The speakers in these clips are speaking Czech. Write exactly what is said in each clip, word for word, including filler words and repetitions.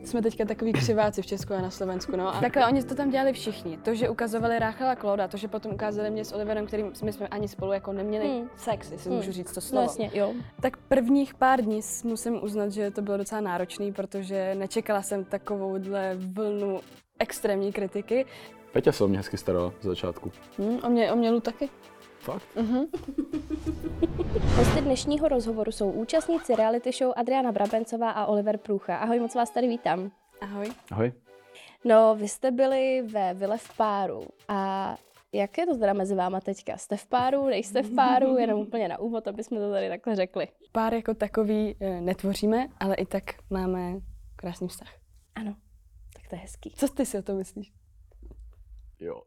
Jsme teďka takový křiváci v Česku a na Slovensku, no. A takhle oni to tam dělali všichni. To, že ukazovali Ráchela a Klóda, to, že potom ukázali mě s Oliverem, kterým my jsme ani spolu jako neměli hmm. sex, jestli hmm. můžu říct to slovo. Vlastně, jo. Tak prvních pár dní musím uznat, že to bylo docela náročný, protože nečekala jsem takovouhle vlnu extrémní kritiky. Peťa se o mě hezky starala z začátku. Hmm, o mě, o mě Lu taky. Fakt? Mhm. Hosty dnešního rozhovoru jsou účastníci reality show Adriana Brabencová a Oliver Průcha. Ahoj, moc vás tady vítám. Ahoj. Ahoj. No, vy jste byli ve vile v páru a jak je to teda mezi váma teďka? Jste v páru, nejste v páru? Jenom úplně na úvod, aby jsme to tady takhle řekli. Pár jako takový netvoříme, ale i tak máme krásný vztah. Ano, tak to je hezký. Co ty si o tom myslíš? Jo.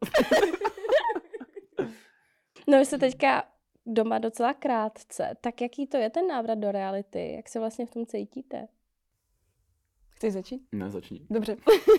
No, vy jste teďka doma docela krátce, tak jaký to je ten návrat do reality? Jak se vlastně v tom cítíte? Chceš začít? Ne, začni. Dobře.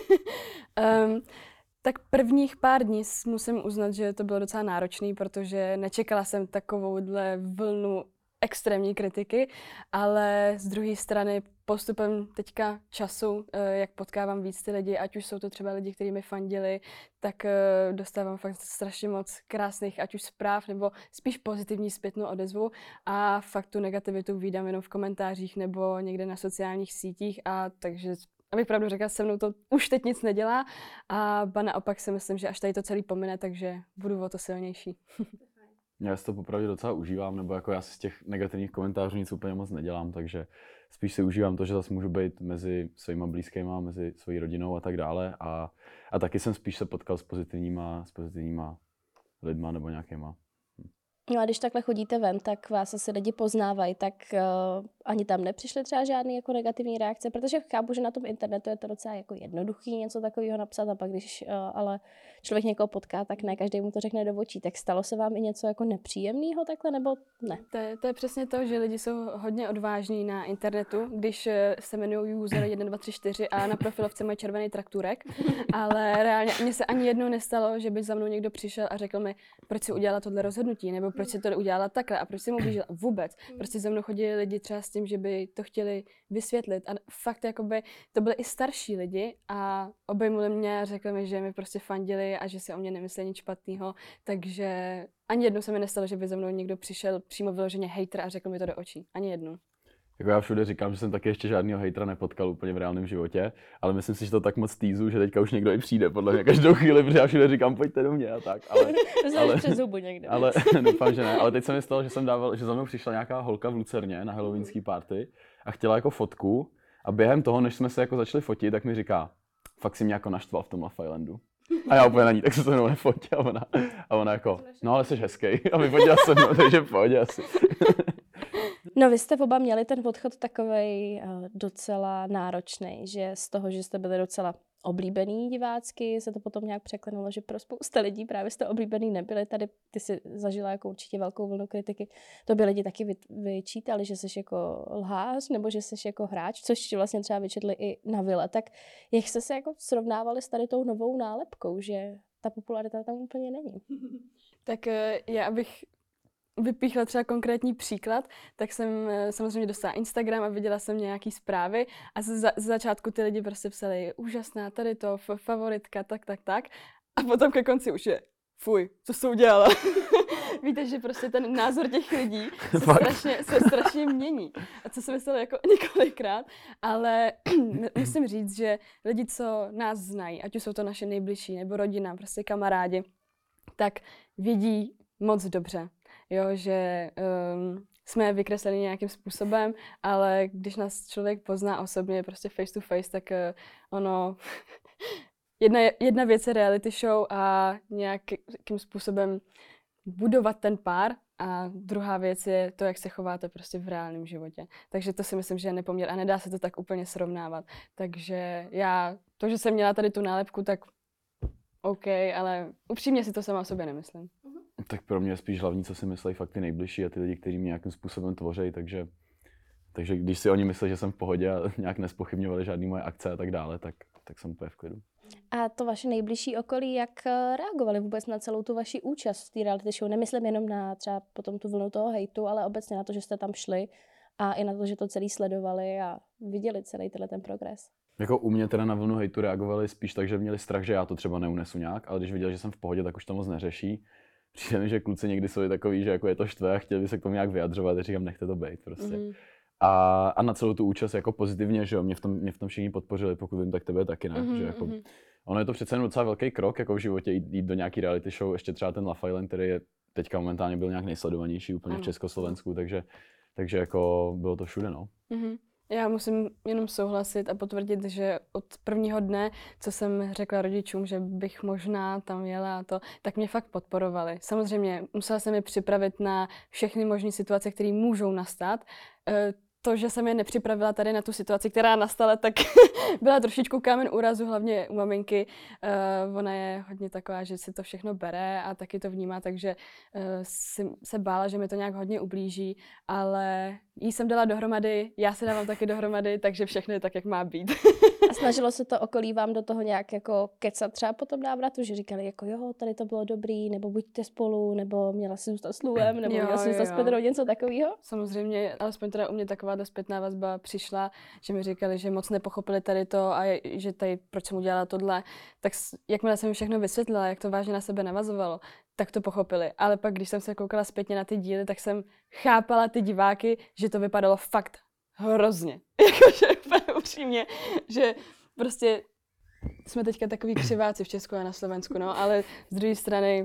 um, tak prvních pár dní musím uznat, že to bylo docela náročný, protože nečekala jsem takovouhle vlnu extrémní kritiky, ale z druhé strany postupem teďka času, jak potkávám víc ty lidi, ať už jsou to třeba lidi, kteří mi fandili, tak dostávám fakt strašně moc krásných, ať už zpráv, nebo spíš pozitivní zpětnou odezvu a fakt tu negativitu vídám jenom v komentářích nebo někde na sociálních sítích a takže abych pravdu řekla, se mnou to už teď nic nedělá a ba naopak si myslím, že až tady to celý pomine, takže budu o to silnější. Já si to popravdě docela užívám, nebo jako já si z těch negativních komentářů nic úplně moc nedělám, takže spíš si užívám to, že zase můžu být mezi svýma blízkýma, mezi svojí rodinou a tak dále a, a taky jsem spíš se potkal s pozitivníma, s pozitivníma lidma nebo nějakýma. No a když takhle chodíte ven, tak vás asi lidi poznávají, tak uh, ani tam nepřišly třeba žádný jako negativní reakce, protože chápu, že na tom internetu je to docela jako jednoduchý něco takového napsat a pak když uh, ale člověk někoho potká, tak ne každý mu to řekne do očí. Tak stalo se vám i něco jako nepříjemného takhle, nebo ne? To je, to je přesně to, že lidi jsou hodně odvážní na internetu, když se jmenují user jedna dva tři čtyři a na profilovce mají červený traktůrek, ale reálně mně se ani jednou nestalo, že by za mnou někdo přišel a řekl mi, proč si udělala tohle rozhodnutí, nebo proč si to udělala takhle a proč si mu ublížila vůbec. Prostě za mnou chodili lidi třeba s tím, že by to chtěli vysvětlit a fakt jakoby to byly i starší lidi a obejmuli mě a řekli mi, že mi prostě fandili a že si o mě nemysleli nic špatného, takže ani jednou se mi nestalo, že by za mnou někdo přišel přímo vyloženě hejter a řekl mi to do očí. Ani jednou. Jako já všude říkám, že jsem taky ještě žádného hejtra nepotkal úplně v reálném životě, ale myslím si, že to tak moc týzu, že teďka už někdo i přijde podle mě každou chvíli, protože já všude říkám, pojďte do mě a tak, ale... ale přes zubu někde. Ale doufám, že ne, ale teď se mi stalo, že jsem dával, že za mnou přišla nějaká holka v Lucerně na halloweenský party a chtěla jako fotku a během toho, než jsme se jako začali fotit, tak mi říká, fakt si mě jako naštval v tom Love Islandu. A já úplně na ní, tak se to mnou nefotí a ona, a ona jako, no ale jsi hezkej a vyfotila se mnou, takže pojď asi. No vy jste oba měli ten odchod takovej uh, docela náročný, že z toho, že jste byli docela oblíbený divácky, se to potom nějak překlenulo, že pro spousta lidí právě jste oblíbený nebyli. Tady ty si zažila jako určitě velkou vlnu kritiky. To by lidi taky vy, vyčítali, že jsi jako lhář nebo že jsi jako hráč, což vlastně třeba vyčetli i na vile. Tak jak jste se jako srovnávali s tady tou novou nálepkou, že ta popularita tam úplně není? Tak já abych vypíchla třeba konkrétní příklad, tak jsem samozřejmě dostala Instagram a viděla jsem nějaký zprávy a z, za, z začátku ty lidi prostě psali úžasná, tady to, favoritka, tak, tak, tak a potom ke konci už je fuj, co jsi udělala? Víte, že prostě ten názor těch lidí se strašně, se strašně mění. A co se mi stalo jako několikrát, ale musím říct, že lidi, co nás znají, ať už jsou to naše nejbližší nebo rodina, prostě kamarádi, tak vědí moc dobře. Jo, že um, jsme vykresleni nějakým způsobem, ale když nás člověk pozná osobně, prostě face to face, tak uh, ono, jedna, jedna věc je reality show a nějakým způsobem budovat ten pár a druhá věc je to, jak se chováte prostě v reálném životě. Takže to si myslím, že je nepoměr a nedá se to tak úplně srovnávat. Takže já, to, že jsem měla tady tu nálepku, tak OK, ale upřímně si to sama o sobě nemyslím. Tak pro mě je spíš hlavní, co si myslí fakt ty nejbližší a ty lidi, kteří mě nějakým způsobem tvoří, takže, takže když si oni myslí, že jsem v pohodě a nějak nespochybňovali žádný moje akce a tak dále, tak, tak jsem úplně v klidu. A to vaše nejbližší okolí, jak reagovali vůbec na celou tu vaši účast v té reality show? Nemyslím jenom na třeba potom tu vlnu toho hejtu, ale obecně na to, že jste tam šli a i na to, že to celý sledovali a viděli celý tenhle ten progres. Jako u mě teda na vlnu hejtu reagovali spíš tak, že měli strach, že já to třeba neunesu nějak, ale když viděli, že jsem v pohodě, tak už to moc neřeší. Přijde mi, že kluci někdy jsou i takový, že jako je to štve a chtěli by se k tomu nějak vyjadřovat, a říkám, nechte to být prostě. Mm. A, a na celou tu účast jako pozitivně, že jo, mě v tom, mě v tom všichni podpořili, pokud vím, tak tebe taky ne, mm-hmm, že jako, mm-hmm. Ono je to přece jen docela velký krok jako v životě jít, jít do nějaký reality show, ještě třeba ten Love Island, který je teďka momentálně byl nějak nejsledovanější úplně ano. v Československu, takže, takže jako bylo to všude, no. Mm-hmm. Já musím jenom souhlasit a potvrdit, že od prvního dne, co jsem řekla rodičům, že bych možná tam jela a to, tak mě fakt podporovali. Samozřejmě musela jsem je připravit na všechny možné situace, které můžou nastat. To, že jsem je nepřipravila tady na tu situaci, která nastala, tak byla trošičku kámen úrazu, hlavně u maminky. Uh, ona je hodně taková, že si to všechno bere a taky to vnímá, takže uh, si, se bála, že mi to nějak hodně ublíží, ale jí jsem dala dohromady, já si dávám taky dohromady, takže všechno je tak, jak má být. A snažilo se to okolí vám do toho nějak jako kecat třeba po tom návratu, že říkali jako jo, tady to bylo dobrý, nebo buďte spolu, nebo měla si zůstat s Luem, nebo jo, měla si zůstat s Pedrou, něco takového? Samozřejmě, alespoň teda u mě taková ta zpětná vazba přišla, že mi říkali, že moc nepochopili tady to a je, že tady, proč jsem udělala tohle, tak jakmile jsem mi všechno vysvětlila, jak to vážně na sebe navazovalo, tak to pochopili. Ale pak, když jsem se koukala zpětně na ty díly, tak jsem chápala ty diváky, že to vypadalo fakt hrozně. Jakože úplně upřímně, že prostě jsme teďka takový křiváci v Česku a na Slovensku, no, ale z druhé strany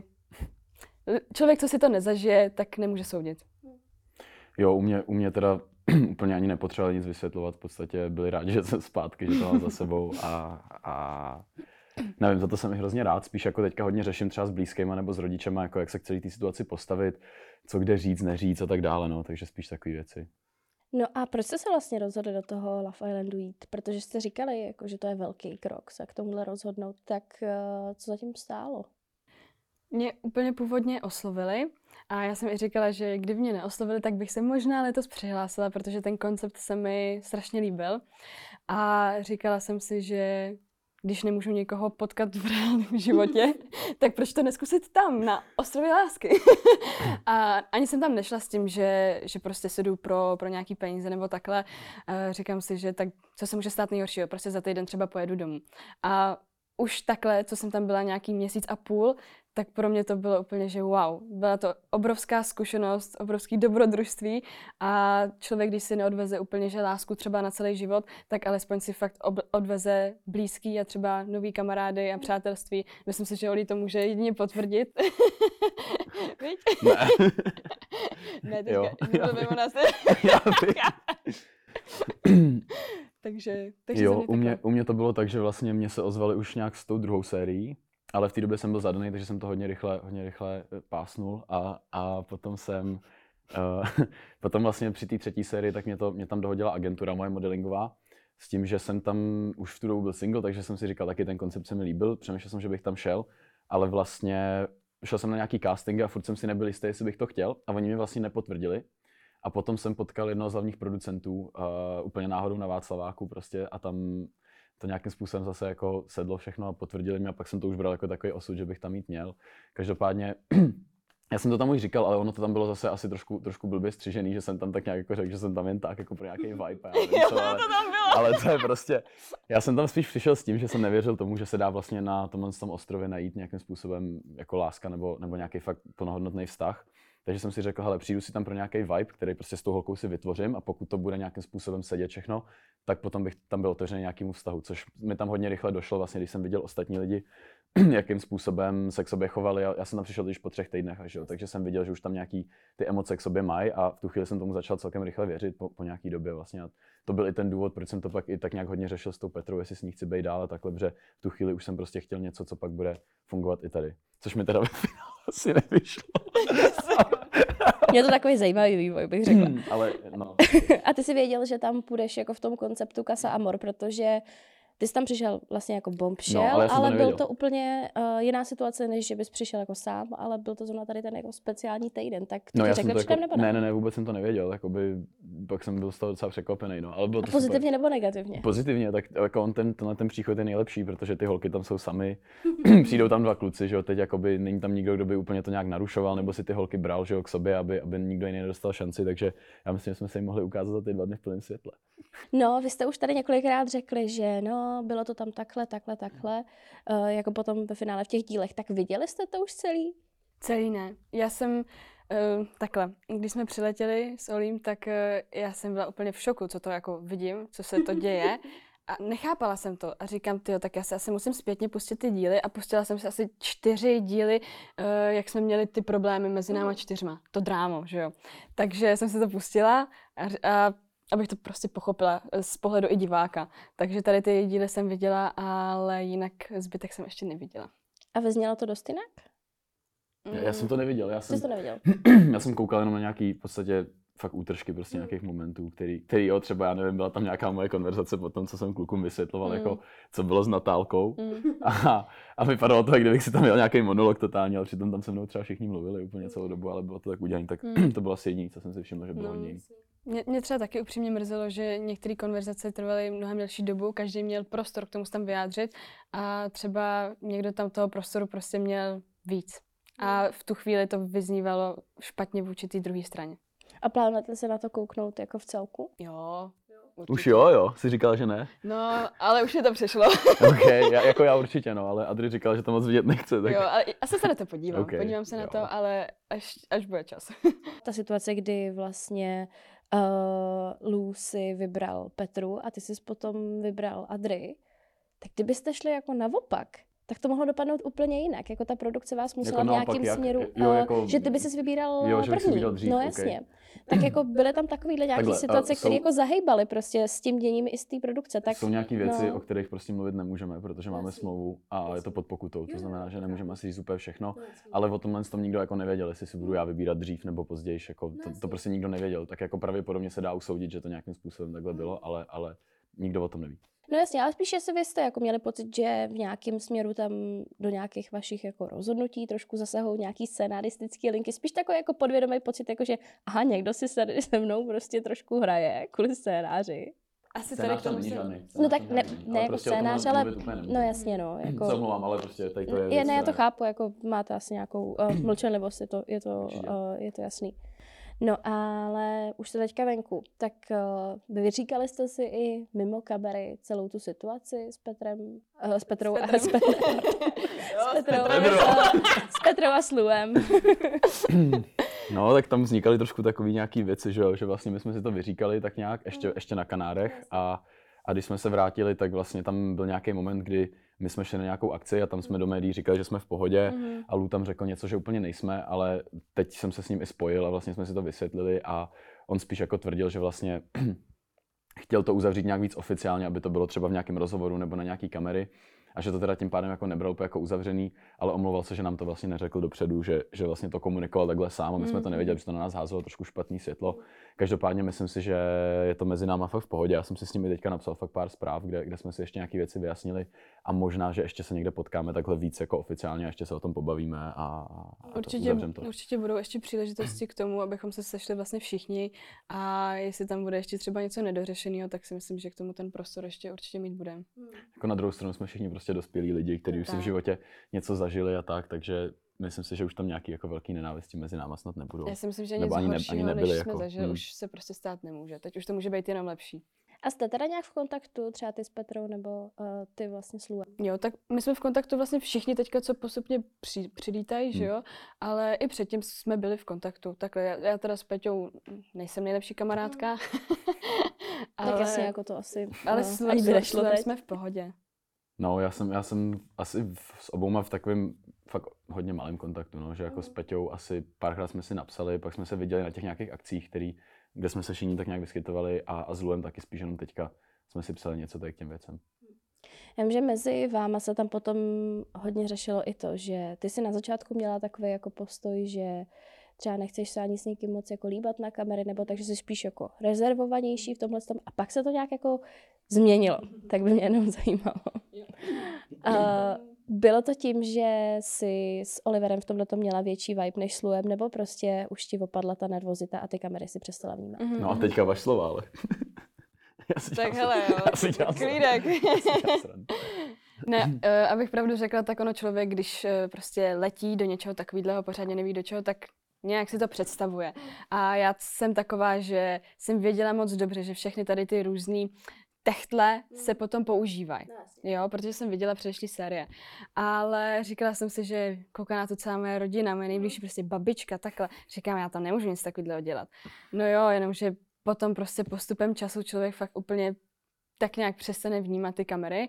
člověk, co si to nezažije, tak nemůže soudit. Jo, u mě, u mě teda úplně ani nepotřebovali nic vysvětlovat, v podstatě byli rádi, že jsem zpátky, že to mám za sebou a, a nevím, za to jsem i hrozně rád, spíš jako teďka hodně řeším třeba s blízkýma nebo s rodičema, jako jak se k celé té situaci postavit, co kde říct, neříct a tak dále, no, takže spíš takové věci. No a proč jste se vlastně rozhodli do toho Love Islandu jít? Protože jste říkali, jako, že to je velký krok se k tomuhle rozhodnout, tak uh, co zatím stálo? Mě úplně původně oslovili a já jsem i říkala, že kdyby mě neoslovili, tak bych se možná letos přihlásila, protože ten koncept se mi strašně líbil. A říkala jsem si, že když nemůžu někoho potkat v reálném životě, tak proč to neskusit tam, na ostrově lásky? A ani jsem tam nešla s tím, že, že prostě se jdu pro, pro nějaký peníze nebo takhle. Říkám si, že tak co se může stát nejhoršího, prostě za týden třeba pojedu domů. A už takhle, co jsem tam byla nějaký měsíc a půl, tak pro mě to bylo úplně, že wow. Byla to obrovská zkušenost, obrovský dobrodružství a člověk, když si neodveze úplně, že lásku třeba na celý život, tak alespoň si fakt ob- odveze blízký a třeba nový kamarády a přátelství. Myslím si, že Oli to může jedině potvrdit. Víš? Ne. Ne, teďka, mluvím o nás. takže, takže jo, u mě, u mě to bylo tak, že vlastně mě se ozvali už nějak s tou druhou sérií, ale v té době jsem byl zadaný, takže jsem to hodně rychle, hodně rychle pásnul a, a potom jsem, uh, potom vlastně při té třetí sérii, tak mě, to, mě tam dohodila agentura moje modelingová, s tím, že jsem tam už v tu dobu byl single, takže jsem si říkal, taky ten koncept se mi líbil, přemýšlel jsem, že bych tam šel, ale vlastně šel jsem na nějaký casting a furt jsem si nebyl jistý, jestli bych to chtěl a oni mi vlastně nepotvrdili. A potom jsem potkal jednoho z hlavních producentů uh, úplně náhodou na Václaváku prostě a tam to nějakým způsobem zase jako sedlo všechno a potvrdili mi a pak jsem to už bral jako takový osud, že bych tam jít měl. Každopádně, já jsem to tam už říkal, ale ono to tam bylo zase asi trošku, trošku blbě střižený, že jsem tam tak nějak jako řekl, že jsem tam jen tak jako pro nějaký vibe. Já nevím, co, ale, to tam bylo. ale to je prostě, já jsem tam spíš přišel s tím, že jsem nevěřil tomu, že se dá vlastně na tomhle tom ostrově najít nějakým způsobem jako láska nebo, nebo nějaký fakt plnohodnotný vztah. Takže jsem si řekl, hele, přijdu si tam pro nějaký vibe, který prostě s tou holkou si vytvořím a pokud to bude nějakým způsobem sedět všechno, tak potom bych tam byl otevřený nějakému vztahu, což mi tam hodně rychle došlo, vlastně když jsem viděl ostatní lidi, jakým způsobem se k sobě chovali. Já jsem tam přišel když po třech týdnech, až, jo, takže jsem viděl, že už tam nějaký ty emoce k sobě mají a v tu chvíli jsem tomu začal celkem rychle věřit po, po nějaký době vlastně. A to byl i ten důvod, proč jsem to pak i tak nějak hodně řešil s tou Petrou, jestli s ní chci být dál a takhle, protože v tu chvíli už jsem prostě chtěl něco, co pak bude fungovat i tady. Což mi teda ve finále asi nevyšlo. Je to takový zajímavý vývoj, bych řekla. Hmm, ale no. A ty jsi věděl, že tam půjdeš jako v tom konceptu Casa Amor, protože ty jsi tam přišel vlastně jako bombshell, no, ale, ale to byl to úplně uh, jiná situace, než že bys přišel jako sám, ale byl to zrovna tady ten jako speciální týden, tak ty no, řekl předem jako, nebo ne? Ne, ne, ne, vůbec jsem to nevěděl, jakoby, pak jsem byl z toho docela překvapený, no, ale bylo to A pozitivně super. Nebo negativně? Pozitivně, tak jako on ten, tenhle ten příchod je nejlepší, protože ty holky tam jsou sami, přijdou tam dva kluci, že jo, teď jakoby není tam nikdo, kdo by úplně to nějak narušoval, nebo si ty holky bral, že jo, k sobě, aby, aby nikdo jiný nedostal šanci, takže já myslím, že jsme se jim mohli ukázat za ty dva dny v plném světle. No, vy jste už tady několikrát řekli, že no, bylo to tam takhle, takhle, takhle, uh, jako potom ve finále v těch dílech. Tak viděli jste to už celý? Celý ne. Já jsem uh, takhle, když jsme přiletěli s Olím, tak uh, já jsem byla úplně v šoku, co to jako vidím, co se to děje. A nechápala jsem to a říkám, tyjo, tak já se asi musím zpětně pustit ty díly a pustila jsem si asi čtyři díly, uh, jak jsme měli ty problémy mezi náma čtyřma, to drámo, že jo. Takže jsem si to pustila a, a abych to prostě pochopila z pohledu i diváka. Takže tady ty díly jsem viděla, ale jinak zbytek jsem ještě neviděla. A vyznělo to dost jinak? Já, já jsem to neviděl, já jsem, Jsi to neviděl? já jsem koukal jenom na nějaký v podstatě fakt útržky prostě nějakých momentů, který, který jo, třeba já nevím, byla tam nějaká moje konverzace po tom, co jsem klukům vysvětloval, mm. jako co bylo s Natálkou mm. a, a vypadalo to, jak kdybych si tam měl nějaký monolog totálně, ale přitom tam se mnou třeba všichni mluvili úplně celou dobu, ale bylo to tak udělané, tak mm. to bylo asi jediné, co jsem si všiml, že bylo no, hodně. Mě, mě třeba taky upřímně mrzelo, že některé konverzace trvaly mnohem delší dobu, každý měl prostor k tomu se tam vyjádřit a třeba někdo tam toho prostoru prostě měl víc. A v tu chvíli to vyznívalo špatně vůči té druhé straně. A plánujete se na to kouknout jako v celku? Jo. Určitě. Už jo, jo? Jsi říkala, že ne? No, ale už mi to přišlo. OK, já, jako já určitě, no, ale Adri říkala, že to moc vidět nechce. Tak... Jo, ale asi se na to podívám. Okay, podívám se jo. na to, ale až, až bude čas. Ta situace, kdy vlastně uh, Lou si vybral Petru a ty jsi potom vybral Adri, tak kdybyste šli jako naopak, tak to mohlo dopadnout úplně jinak. Jako ta produkce vás musela jako v nějakém jak? směru, Jo, jako... uh, že ty by si vybíral jo, že první. si dřív, no okay. jasně. Tak jako byly tam takovýhle nějaké Takhle, situace, jsou... které jako zahejbaly prostě s tím děním i z té produkce. Tak, jsou nějaké věci, no. o kterých prostě mluvit nemůžeme, protože máme smlouvu a je to pod pokutou. To znamená, že nemůžeme asi říct úplně všechno, ale o tomhle tom nikdo jako nevěděl, jestli si budu já vybírat dřív nebo později. Jako to, to prostě nikdo nevěděl. Tak jako pravděpodobně se dá usoudit, že to nějakým způsobem takhle bylo, ale, ale nikdo o tom neví. No jasně, ale spíš, jestli vy jste jako měli pocit, že v nějakém směru tam do nějakých vašich jako rozhodnutí trošku zasahou nějaký scénaristický linky, spíš takový jako podvědomý pocit, jako že aha, někdo si tady se mnou prostě trošku hraje kvůli scénáři. Asi tady k tomu není se... žádný. No tak ne, ne jako prostě scénář, ale no jasně no. Jako... Se omlouvám, ale prostě tady to je je věc, ne, já to která... chápu, jako máte asi nějakou uh, mlčenlivost, je to, je, to, uh, je to jasný. No ale už jste teďka venku, tak uh, vyříkali jste si i mimo kamery celou tu situaci s Petrem, uh, s Petrou a s Petrem, s Petrou, s Petrou a s Louem. No, tak tam vznikaly trošku takové nějaké věci, že, že vlastně my jsme si to vyříkali tak nějak ještě, ještě na Kanárech a, a když jsme se vrátili, tak vlastně tam byl nějaký moment, kdy my jsme šli na nějakou akci a tam jsme do médií říkali, že jsme v pohodě mm-hmm. a Lou tam řekl něco, že úplně nejsme, ale teď jsem se s ním i spojil a vlastně jsme si to vysvětlili a on spíš jako tvrdil, že vlastně chtěl to uzavřít nějak víc oficiálně, aby to bylo třeba v nějakém rozhovoru nebo na nějaký kamery a že to teda tím pádem jako nebral úplně jako uzavřený, ale omlouval se, že nám to vlastně neřekl dopředu, že, že vlastně to komunikoval takhle sám a my jsme to nevěděli, že to na nás házelo trošku špatný světlo. Každopádně myslím si, že je to mezi náma fakt v pohodě. Já jsem si s nimi teďka napsal fakt pár zpráv, kde, kde jsme si ještě nějaké věci vyjasnili a možná, že ještě se někde potkáme takhle víc jako oficiálně a ještě se o tom pobavíme a, a určitě, to. určitě budou ještě příležitosti k tomu, abychom se sešli vlastně všichni a jestli tam bude ještě třeba něco nedořešeného, tak si myslím, že k tomu ten prostor ještě určitě mít budeme. Jako na druhou stranu jsme všichni prostě dospělí lidi, kteří už si v životě něco zažili a tak, takže myslím si, že už tam nějaký jako velký nenávisti mezi náma snad nebudou. Já si myslím, že něco horšího, než jsme jako, zažili, hmm. už se prostě stát nemůže. Teď už to může být jenom lepší. A jste teda nějak v kontaktu, třeba ty s Petrou nebo uh, ty vlastně s Louem? Jo, tak my jsme v kontaktu vlastně všichni teďka, co postupně při, přilítají, hmm. že jo, ale i předtím jsme byli v kontaktu. Takhle já, já teda s Peťou nejsem nejlepší kamarádka. Hmm. ale, tak jasně, jako to asi ale no, s, ani by nešlo teď. Jsme v pohodě. No, já jsem, já jsem asi v, s obouma v takovém fakt hodně malém kontaktu, no, že jako mm. s Peťou asi párkrát jsme si napsali, pak jsme se viděli na těch nějakých akcích, který, kde jsme se všichni tak nějak vyskytovali a, a s Louem taky spíš jenom teďka jsme si psali něco tady k těm věcem. Já vím, že mezi váma se tam potom hodně řešilo i to, že ty si na začátku měla takový jako postoj, že třeba nechceš se ani s někým moc jako líbat na kamery, nebo takže jsi spíš jako rezervovanější v tomhle tom. A pak se to nějak jako změnilo. Tak by mě jenom zajímalo. Uh, bylo to tím, že jsi s Oliverem v tomhle měla větší vibe než s Louem, nebo prostě už ti opadla ta nervozita a ty kamery si přestala vnímat? Mm-hmm. No a teďka vaš slova, ale... tak hele, jo, klídek. Ne, uh, abych pravdu řekla, tak ono člověk, když uh, prostě letí do něčeho takového, pořádně neví do čeho, tak nějak si to představuje. A já jsem taková, že jsem věděla moc dobře, že všechny tady ty různý techtle se potom používají, jo, protože jsem viděla předešlý série. Ale říkala jsem si, že kouká na to celá moje rodina, moje nejbližší prostě babička, takhle. Říkám, já tam nemůžu nic takového dělat. No jo, jenomže potom prostě postupem času člověk fakt úplně tak nějak přestane vnímat ty kamery.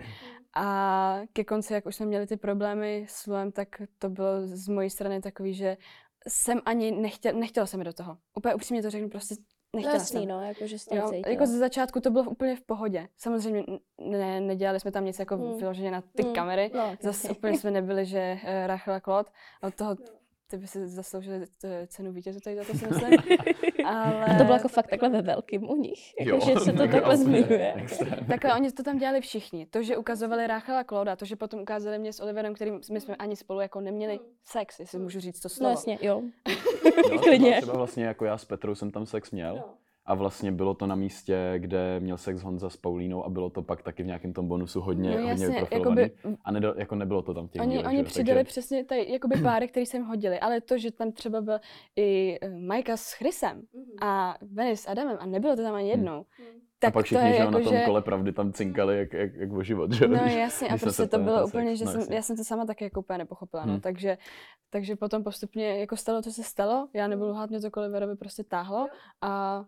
A ke konci, jak už jsme měli ty problémy s Luem, tak to bylo z mojí strany takový, že jsem ani nechtěla, nechtěla jsem do toho. Úplně upřímně to řeknu, prostě nechtěla Jasný, jsem. no, jakože jsi Jo, jako ze začátku to bylo úplně v pohodě. Samozřejmě ne, nedělali jsme tam nic jako Hmm. vyloženě na ty Hmm. kamery. No, Zase úplně jsme nebyli, že uh, Rachel a Claude. A od toho ty by si zasloužili t- cenu vítězu tady za to, si myslím. Ale... A to bylo jako fakt takhle ve velkým u nich. Jakože se to mega takhle úplně zmiňuje. extrém. Takhle oni to tam dělali všichni. To, že ukazovali Rachel a Claude, a to, že potom ukázali mě s Oliverem, kterým my jsme ani spolu jako neměli sex, jestli můžu říct to No slovo. jasně, jo. No, Klidně. třeba, třeba vlastně jako já s Petrou jsem tam sex měl. No. A vlastně bylo to na místě, kde měl sex Honza s Paulínou a bylo to pak taky v nějakém tom bonusu hodně, No hodně jasně, vyprofilovaný. jakoby- A nedo, jako nebylo to tam v těch Oni, dílech, oni že? přidali Takže, přesně tady jakoby páry, který jsem hodili, ale to, že tam třeba byl i eh, Majka s Chrisem a Benny s Adamem a nebylo to tam ani jednou, a tak pak to všichni, je že jo, jako, na tom že... kole pravdy tam cinkali jak, jak, jak o život, že? No Když- jasně, a když jsme prostě se to ptali na bylo ten úplně, sex. že No, jsem, jasně. já jsem to sama taky jako úplně nepochopila, no, Hmm. takže, takže potom postupně jako stalo, co se stalo, já nebudu lhát, mě to Oliverovi prostě táhlo a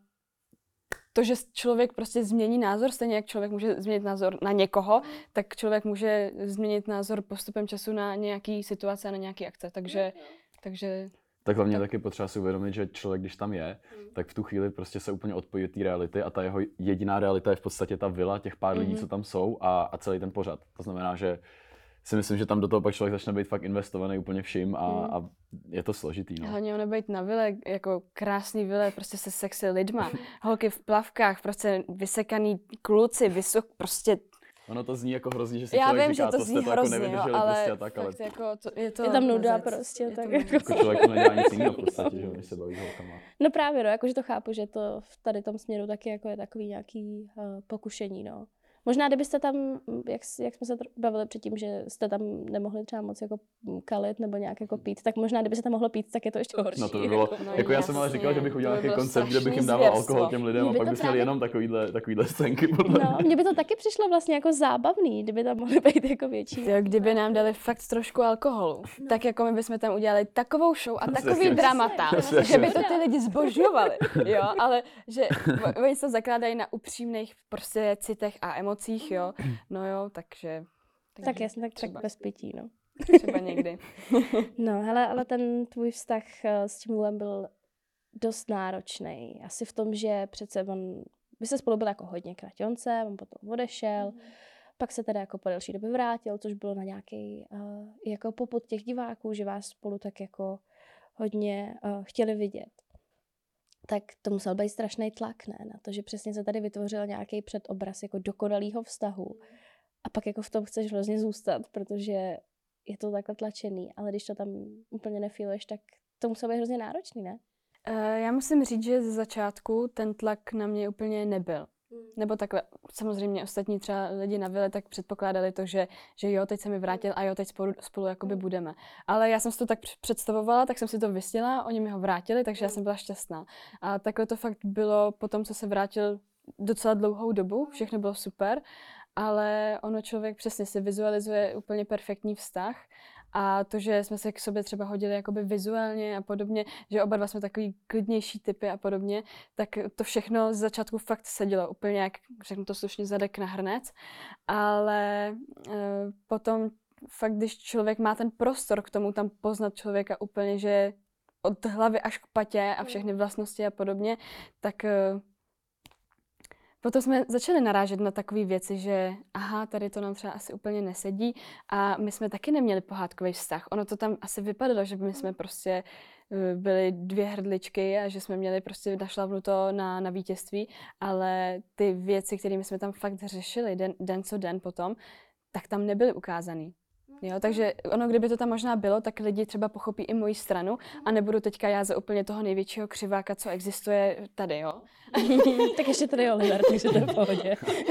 to, že člověk prostě změní názor, stejně jak člověk může změnit názor na někoho, tak člověk může změnit názor postupem času na nějaký situace a na nějaký akce, takže, takže Tak hlavně taky potřeba si uvědomit, že člověk, když tam je, tak v tu chvíli prostě se úplně odpojí od té reality a ta jeho jediná realita je v podstatě ta vila, těch pár lidí, Mhm. co tam jsou a, a celý ten pořad. To znamená, že si myslím, že tam do toho pak člověk začne být fakt investovaný úplně vším a, Mhm. a je to složitý, no. hlavně ono být na vile, jako krásný vile, prostě se sexy lidma, holky v plavkách, prostě vysekaný kluci, vysok, prostě, Ono to zní jako hrozně, že si já člověk vím, říká, že to to zní jste to hrozně, jako jo, nevydrželi ale prostě a tak, ale fakt jako to, je to Je tam nuda mazec. prostě, Je to tak mazec. jako- jako člověk nedělá nic jiného v podstatě, že jo, než se baví s holkama. No právě, no, jakože to chápu, že to v tady tom směru taky jako je takový nějaký uh, pokušení, no. Možná, kdybyste tam, jak, s- jak jsme se tr- bavili předtím, že jste tam nemohli třeba moc jako kalit nebo nějak jako pít, tak možná, kdyby se tam mohlo pít, tak je to ještě horší. No to by bylo, No jako já jsem ale jasně, říkal, že bych udělal to by nějaký bylo koncept, kde bych strašný jim dával zvěrstvo. alkohol těm lidem Mně a by pak to bys měl právě- jenom takovýhle, takovýhle scénky, podle mě. No, mně by to taky přišlo vlastně jako zábavný, kdyby tam mohly být jako větší. Jo, kdyby nám dali fakt trošku alkoholu, No. tak jako my bychom tam udělali takovou show a Přesně, takový přesně, dramata, přesně. že by to ty lidi zbožňovali, jo, ale že o- oni se to zakládají na upřímných prostě citech a emocích, jo, no jo, takže, Tak takže jasně, tak třeba. třeba bez pití, no. třeba někdy. No, hele, ale ten tvůj vztah eh, s tím Lulem byl dost náročný. Asi v tom, že přece on, vy se spolu byli jako hodně kraťonce, on potom odešel, mm. pak se teda jako po delší době vrátil, což bylo na nějaký uh, jako popud těch diváků, že vás spolu tak jako hodně uh, chtěli vidět. Tak to musel být strašný tlak, ne? Na to, že přesně se tady vytvořil nějaký předobraz jako dokonalýho vztahu. A pak jako v tom chceš vlastně zůstat, protože je to takhle tlačený, ale když to tam úplně nefíluješ, tak to muselo být hrozně náročný, ne? Uh, já musím říct, že ze začátku ten tlak na mě úplně nebyl. Nebo takhle, samozřejmě ostatní třeba lidi na vile tak předpokládali to, že, že jo, teď se mi vrátil a jo, teď spolu, spolu jakoby budeme. Ale já jsem si to tak představovala, tak jsem si to vysněla, oni mi ho vrátili, takže já jsem byla šťastná. A takhle to fakt bylo po tom, co se vrátil docela dlouhou dobu, všechno bylo super, ale ono člověk přesně si vizualizuje úplně perfektní vztah. A to, že jsme se k sobě třeba hodili jakoby vizuálně a podobně, že oba dva jsme takový klidnější typy a podobně, tak to všechno z začátku fakt sedělo úplně jak, řeknu to slušně, zadek na hrnec. Ale e, potom fakt, když člověk má ten prostor k tomu tam poznat člověka úplně, že od hlavy až k patě a všechny vlastnosti a podobně, tak e, potom jsme začali narážet na takové věci, že aha, tady to nám třeba asi úplně nesedí a my jsme taky neměli pohádkový vztah. Ono to tam asi vypadalo, že my jsme prostě uh, byli dvě hrdličky a že jsme měli prostě našlavnuto na, na vítězství, ale ty věci, kterými jsme tam fakt řešili den, den co den potom, tak tam nebyly ukázaný. Jo, takže ono, kdyby to tam možná bylo, tak lidi třeba pochopí i moji stranu a nebudu teďka já za úplně toho největšího křiváka, co existuje tady, jo. Tak ještě tady je Oliver, takže to je v pohodě.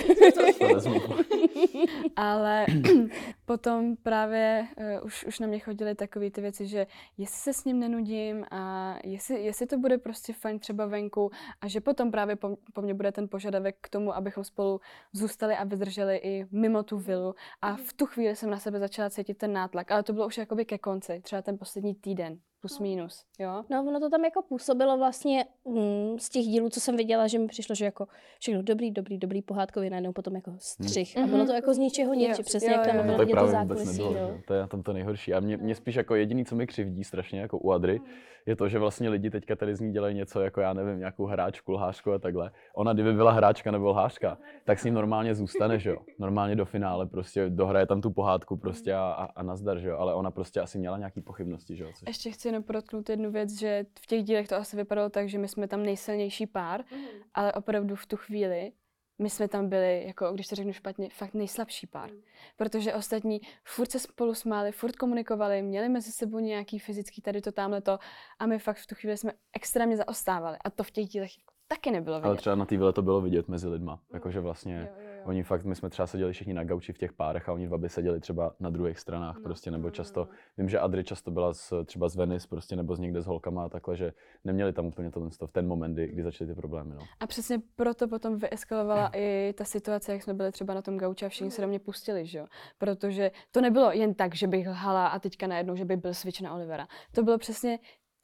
Ale potom právě uh, už, už na mě chodily takové ty věci, že jestli se s ním nenudím a jestli, jestli to bude prostě fajn třeba venku a že potom právě po, po mně bude ten požadavek k tomu, abychom spolu zůstali a vydrželi i mimo tu vilu. A v tu chvíli jsem na sebe začala cítit ten nátlak, ale to bylo už jakoby ke konci, třeba ten poslední týden. Plus minus, jo? No, ono to tam jako působilo vlastně mm, z těch dílů, co jsem viděla, že mi přišlo, že jako všechno dobrý, dobrý, dobrý, pohádkově, najednou potom jako střih. Hmm. A bylo to jako z ničeho nic, přesně jo, jak tam jo, bylo no, vidět to zákulisí. No. To je na tom to nejhorší. A mě, mě spíš jako jediný, co mi křivdí strašně jako u Adry, je to, že vlastně lidi teďka tady z ní dělají něco jako, já nevím, nějakou hráčku, lhářku a takhle. Ona, kdyby byla hráčka nebo lhářka, tak s ním normálně zůstane, že jo? Normálně do finále prostě dohraje tam tu pohádku prostě a, a, a nazdar, že jo? Ale ona prostě asi měla nějaký pochybnosti, že jo? Což... Ještě chci jenom podotknout jednu věc, že v těch dílech to asi vypadalo tak, že my jsme tam nejsilnější pár, mm. ale opravdu v tu chvíli my jsme tam byli, jako když to řeknu špatně, fakt nejslabší pár. Mm. Protože ostatní furt se spolu smáli, furt komunikovali, měli mezi sebou nějaký fyzický tady to, tamhle to a my fakt v tu chvíli jsme extrémně zaostávali a to v těch dílech taky nebylo vidět. Ale třeba na té vile to bylo vidět mezi lidma, mm. jakože vlastně jo, jo, jo. Oni fakt, my jsme třeba seděli všichni na gauči v těch párech a oni dva by seděli třeba na druhých stranách no, prostě, nebo no, často, no. vím, že Adry často byla s, třeba z Venice prostě, nebo z někde s holkama a takhle, že neměli tam úplně tohle v ten moment, kdy, kdy začaly ty problémy, no. A přesně proto potom vyeskalovala i ta situace, jak jsme byli třeba na tom gauči a všichni se do mě pustili, že jo. Protože to nebylo jen tak, že bych lhala a teďka najednou, že by byl switch na Olivera. To bylo přesně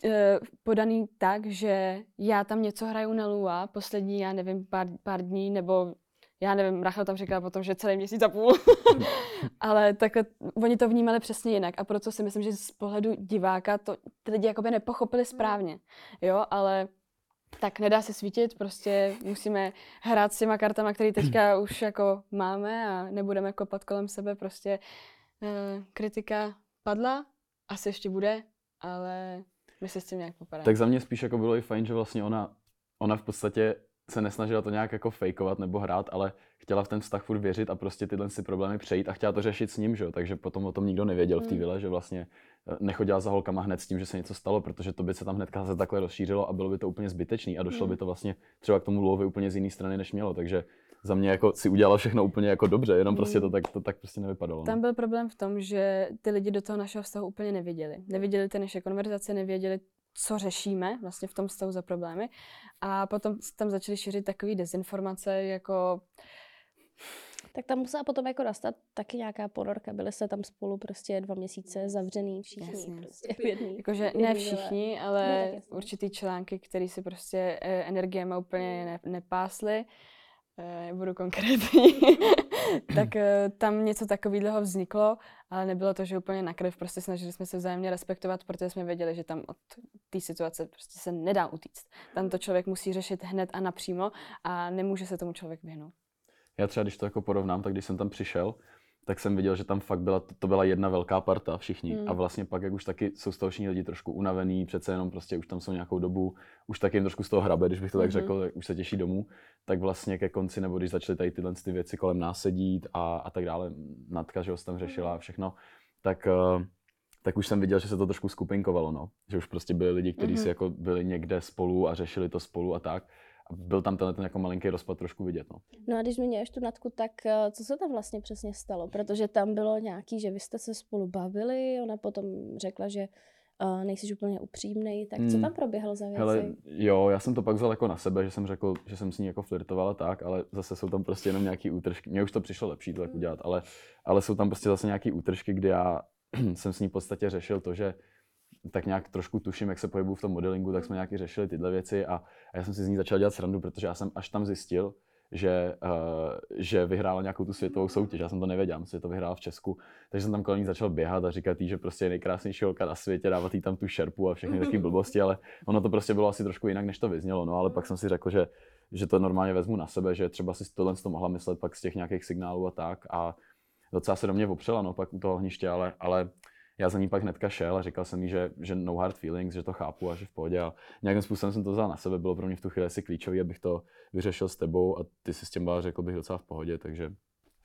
podaný tak, že já tam něco hraju na Lua, poslední, já nevím, pár, pár dní, nebo já nevím, Rachel tam říkala potom, že celý měsíc a půl. Ale takhle, oni to vnímali přesně jinak a proto si myslím, že z pohledu diváka to ty lidi jakoby nepochopili správně, jo, ale tak nedá se svítit, prostě musíme hrát s těma kartama, které teďka už jako máme a nebudeme kopat kolem sebe, prostě eh, kritika padla, asi ještě bude, ale my se s tím nějak popadáme. Tak za mě spíš jako bylo i fajn, že vlastně ona, ona v podstatě se nesnažila to nějak jako fejkovat nebo hrát, ale chtěla v ten vztah furt věřit a prostě tyhle si problémy přejít a chtěla to řešit s ním, že jo, takže potom o tom nikdo nevěděl v té vile, že vlastně nechodila za holkama hned s tím, že se něco stalo, protože to by se tam hnedka se takhle rozšířilo a bylo by to úplně zbytečný a došlo by to vlastně třeba k tomu Luovi úplně z jiné strany, než mělo, takže za mě jako si udělala všechno úplně jako dobře, jenom prostě to tak, to tak prostě nevypadalo. Tam no. byl problém v tom, že ty lidi do toho našeho vztahu úplně neviděli. Neviděli ty naše konverzace, nevěděli, co řešíme vlastně v tom vztahu za problémy. A potom tam začaly šířit takové dezinformace, jako... Tak tam musela potom jako nastat taky nějaká ponorka. Byli se tam spolu prostě dva měsíce zavřený všichni. Jasně. Prostě v jedný, Jakože jedný ne vile. všichni, ale No, určitý články, které si prostě eh, energiema úplně ne, nepásly, eh, budu konkrétní, tak eh, tam něco takového vzniklo, ale nebylo to, že úplně na krev, prostě snažili jsme se vzájemně respektovat, protože jsme věděli, že tam od té situace prostě se nedá utíct. Tam to člověk musí řešit hned a napřímo a nemůže se tomu člověk vyhnout. Já třeba, když to jako porovnám, tak když jsem tam přišel, tak jsem viděl, že tam fakt byla, to byla jedna velká parta, všichni. Hmm. A vlastně pak, jak už taky jsou z toho všichni lidi trošku unavený, přece jenom prostě už tam jsou nějakou dobu, už taky jim trošku z toho hrabe, když bych to tak řekl, tak už se těší domů, tak vlastně ke konci, nebo když začaly tady tyhle ty věci kolem nás sedít a, a tak dále, Natka, že ho tam řešila a všechno, tak, tak už jsem viděl, že se to trošku skupinkovalo, no. Že už prostě byli lidi, kteří hmm. si jako byli někde spolu a řešili to spolu a tak. A byl tam tenhle ten jako malinký rozpad trošku vidět, no. No a když zmiňuješ tu Natku, tak co se tam vlastně přesně stalo? Protože tam bylo nějaký, že vy jste se spolu bavili, ona potom řekla, že uh, nejsi úplně upřímnej, tak co tam proběhlo za věci? Hele, jo, já jsem to pak vzal jako na sebe, že jsem řekl, že jsem s ní jako flirtovala tak, ale zase jsou tam prostě jenom nějaký útržky. Mně už to přišlo lepší to tak udělat, ale, ale jsou tam prostě zase nějaký útržky, kdy já jsem s ní v podstatě řešil to, že tak nějak trošku tuším, jak se pohybuju v tom modelingu, tak jsme nějaký řešili tyhle věci a, a já jsem si z ní začal dělat srandu, protože já jsem až tam zjistil, že, uh, že vyhrála nějakou tu světovou soutěž. Já jsem to nevěděl, myslím, že to vyhrála v Česku, takže jsem tam kolem ní začal běhat a říkat jí, že prostě je nejkrásnější holka na světě, dávat jí tam tu šerpu a všechny taky blbosti, ale ono to prostě bylo asi trošku jinak, než to vyznělo, no ale pak jsem si řekl, že, že to normálně vezmu na sebe, že třeba si tohle to mohla myslet pak z těch nějakých signálů a tak a docela se do mě opřela, no pak u toho hniště, ale, ale já za ní pak hnedka šel a říkal jsem jí, že, že no hard feelings, že to chápu a že v pohodě a nějakým způsobem jsem to vzal na sebe, bylo pro mě v tu chvíli asi klíčový, abych to vyřešil s tebou a ty si s tím byla, řekl bych, docela v pohodě, takže tak.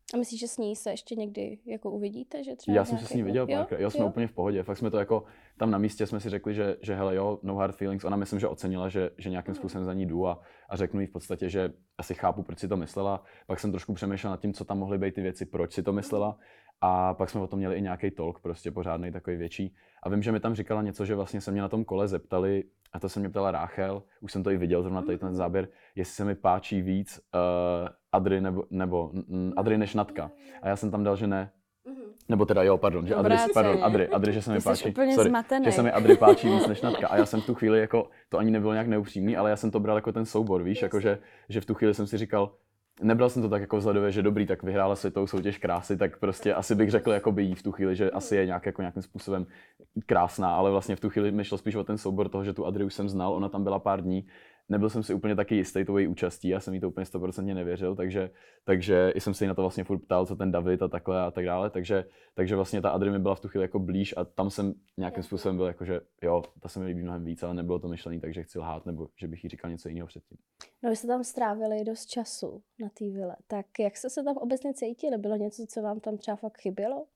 A myslíš, že s ní se ještě někdy jako uvidíte? Že třeba Já jsem se s ní viděl párkrát, jo, jsme jo? úplně v pohodě, fakt jsme to jako, tam na místě jsme si řekli, že, že hele jo, no hard feelings, ona myslím, že ocenila, že, že nějakým způsobem za ní jdu a, a řeknu jí v podstatě, že asi chápu, proč si to myslela, pak jsem trošku přemýšlel nad tím, co tam mohly být ty věci, proč si to myslela a pak jsme o tom měli i nějaký talk, prostě pořádnej takový větší a vím, že mi tam říkala něco, že vlastně se mě na tom kole zeptali, a to se mě ptala Ráchel, už jsem to i viděl zrovna tady ten záběr, jestli se mi páčí víc uh, Adry nebo, nebo mm, Adry než Natka. A já jsem tam dal, že ne. Nebo teda jo, pardon, že Adry, pardon, Adry, Adry, že se mi Ty jsi páčí, úplně sorry, zmatenej. že se mi Adry páčí víc než Natka. A já jsem v tu chvíli jako, to ani nebylo nějak neupřímný, ale já jsem to bral jako ten soubor, víš, jako že, že v tu chvíli jsem si říkal, nebral jsem to tak jako vzhledově, že dobrý, tak vyhrála světovou soutěž krásy, tak prostě asi bych řekl jako by jí v tu chvíli, že asi je nějak, jako nějakým způsobem krásná, ale vlastně v tu chvíli mi šlo spíš o ten soubor toho, že tu Adry už jsem znal, ona tam byla pár dní, nebyl jsem si úplně taky jistý tou její účastí, já jsem jí to úplně sto procent nevěřil, takže, takže i jsem se jí na to vlastně furt ptal, co ten David a takhle a tak dále, takže, takže vlastně ta Adry mi byla v tu chvíli jako blíž a tam jsem nějakým způsobem byl jako, že jo, ta se mi líbí mnohem víc, ale nebylo to myšlený, takže chci lhát, nebo že bych jí říkal něco jiného předtím. No vy jste tam strávili dost času na té vile, tak jak jste se tam obecně cítili? Bylo něco, co vám tam třeba fakt chybělo?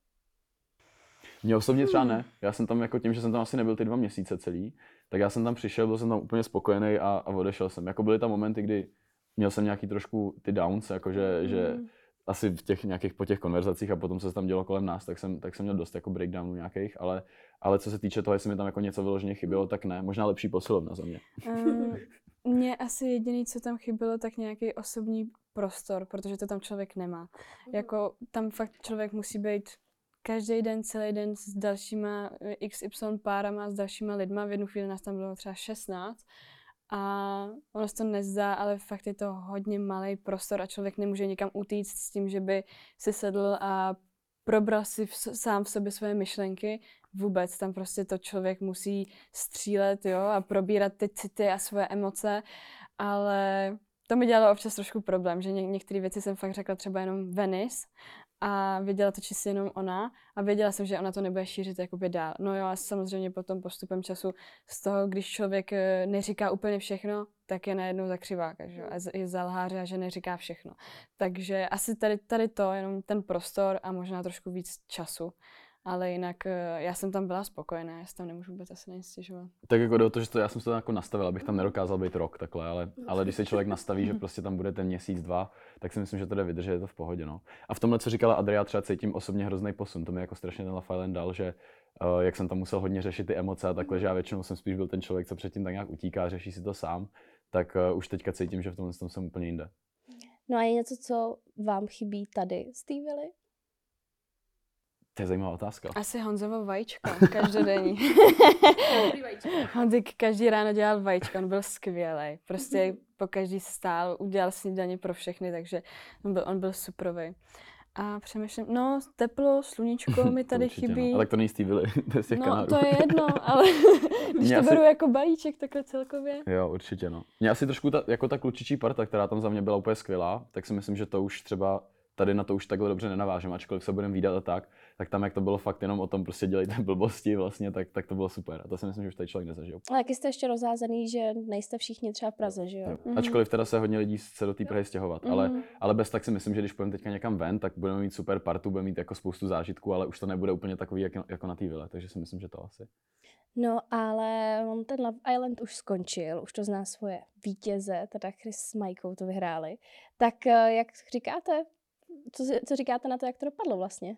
Mně osobně třeba ne. Já jsem tam jako tím, že jsem tam asi nebyl ty dva měsíce celý, tak já jsem tam přišel, byl jsem tam úplně spokojený a, a odešel jsem. Jako byly tam momenty, kdy měl jsem nějaký trošku ty downs, jakože mm. že asi v těch nějakých po těch konverzacích a potom, co se tam dělo kolem nás, tak jsem, tak jsem měl dost jako breakdownů nějakých, ale, ale co se týče toho, jestli mi tam jako něco vyloženě chybělo, tak ne. Možná lepší posilovna za mě. Um, mně asi jediný, co tam chybělo, tak nějaký osobní prostor, protože to tam člověk nemá. Jako tam fakt člověk musí být každý den, celý den s dalšíma iks ypsilon párama, s dalšíma lidma. V jednu chvíli nás tam bylo třeba šestnáct a ono se to nezdá, ale fakt je to hodně malý prostor a člověk nemůže nikam utíct s tím, že by si sedl a probral si v, sám v sobě svoje myšlenky. Vůbec, tam prostě to člověk musí střílet, jo, a probírat ty city a svoje emoce, ale to mi dělalo občas trošku problém, že ně- některé věci jsem fakt řekla třeba jenom Venice a věděla to čistě jenom ona a věděla jsem, že ona to nebude šířit jakoby dál. No jo, a samozřejmě potom postupem času z toho, když člověk neříká úplně všechno, tak je najednou zakřiváka, že jo, a je za lháře a že neříká všechno. Takže asi tady, tady to, jenom ten prostor a možná trošku víc času. Ale jinak já jsem tam byla spokojená, já si tam nemůžu vůbec asi nic stěžovat. Tak jako do toho, že to, já jsem se to jako nastavil, abych tam nedokázal být rok takhle, ale, ale když se člověk nastaví, že prostě tam bude ten měsíc, dva, tak si myslím, že to jde vydržet, je to v pohodě, no. A v tomhle, co říkala Adria, třeba cítím osobně hrozný posun, to mi jako strašně ten Love Island dal, že uh, jak jsem tam musel hodně řešit ty emoce a takhle, že já většinou jsem spíš byl ten člověk, co předtím tak nějak utíká, řeší si to sám, tak uh, už teďka cítím, že v tomhle tom jsem úplně jinde. No a je něco, co vám chybí tady z té vily? To je zajímavá otázka. Asi Honzovo vajíčko, každodenní. Honzik každý ráno dělal vajíčko, on byl skvělý. Prostě po každý stál, udělal snídaně pro všechny, takže on byl, on byl superový. A přemýšlím, no teplo, sluníčko mi tady určitě, chybí. no. Ale tak to není z té vily, to je z těch No Kanárů. to je jedno, ale když Mě to asi- beru jako balíček takhle celkově. Jo, určitě, no. Mě asi trošku ta, jako ta klučičí parta, která tam za mě byla úplně skvělá, tak si myslím, že to už třeba tady na to už takhle dobře nenavážeme, ačkoliv se budeme vídat a tak, tak tam jak to bylo fakt jenom o tom prostě dělejte blbosti vlastně, tak, tak to bylo super. A to si myslím, že už tady člověk nezažil. Ale jak jste ještě rozházený, že nejste všichni třeba v Praze, že jo? Jo. Mhm. Ačkoliv teda se hodně lidí se do té Prahy stěhovat, ale, Mhm. ale bez tak si myslím, že když půjdeme teďka někam ven, tak budeme mít super partu, budeme mít jako spoustu zážitků, ale už to nebude úplně takový jako, jako na té vile, takže si myslím, že to asi. No, ale on ten Love Island už skončil, už to zná svoje vítěze, teda Chris s Majkou to vyhráli. Tak eh, jak říkáte, co, si- co říkáte na to, jak to dopadlo vlastně?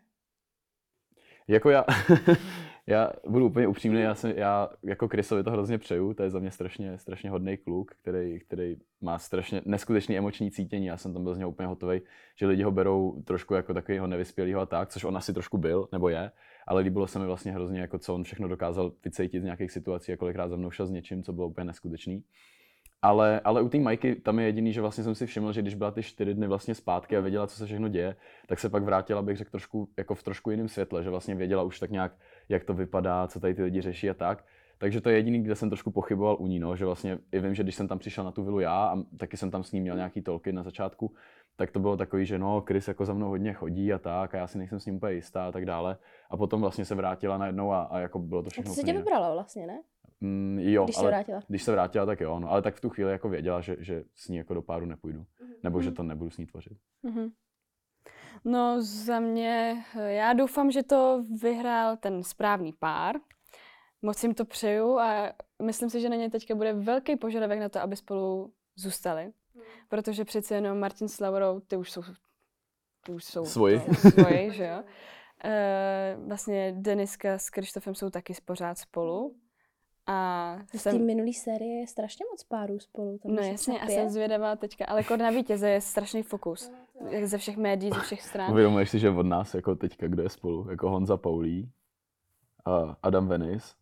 Jako já, já budu úplně upřímný, já, si, já jako Chrisovi to hrozně přeju, to je za mě strašně, strašně hodný kluk, který, který má strašně neskutečný emoční cítění, já jsem tam byl z něho úplně hotový, že lidi ho berou trošku jako takového nevyspělého a tak, což on asi trošku byl, nebo je, ale líbilo se mi vlastně hrozně, jako co on všechno dokázal vycítit z nějakých situací a kolikrát za mnou šel s něčím, co bylo úplně neskutečný. Ale, ale u té Majky tam je jediný, že vlastně jsem si všiml, že když byla ty čtyři dny vlastně zpátky a věděla, co se všechno děje, tak se pak vrátila, bych řekl, trošku, jako v trošku jiném světle, že vlastně věděla už tak nějak, jak to vypadá, co tady ty lidi řeší a tak. Takže to je jediný, kde jsem trošku pochyboval u ní, no, že vlastně i vím, že když jsem tam přišel na tu vilu já a taky jsem tam s ní měl nějaký talky na začátku, tak to bylo takový, že no, Chris jako za mnou hodně chodí a tak a já si nejsem s ním úplně jistá a tak dále. A potom vlastně se vrátila najednou a, a jako bylo to A všechno to se tě úplně jinak. vybrala vlastně, ne? Mm, jo, Když se ale vrátila. když se vrátila, tak jo, no, ale tak v tu chvíli jako věděla, že, že s ní jako do páru nepůjdu, nebo že to nebudu s ní tvořit. Mhm. No za mě, já doufám, že to vyhrál ten správný pár. Moc jim to přeju a myslím si, že na ně teďka bude velký požadavek na to, aby spolu zůstali. Hmm. Protože přece jenom Martin s Laurou, ty už jsou, ty už jsou svoji, svoji že jo. E, vlastně Deniska s Krištofem jsou taky pořád spolu. A v jsem... té minulý série je strašně moc párů spolu. Tam no jasně, a jsem zvědavá teďka, ale kor na vítěze je strašný fokus. Jak ze všech médií, ze všech stran. Uvědomuješ si, že od nás jako teďka, kdo je spolu, jako Honza Paulí, a Adam Venice,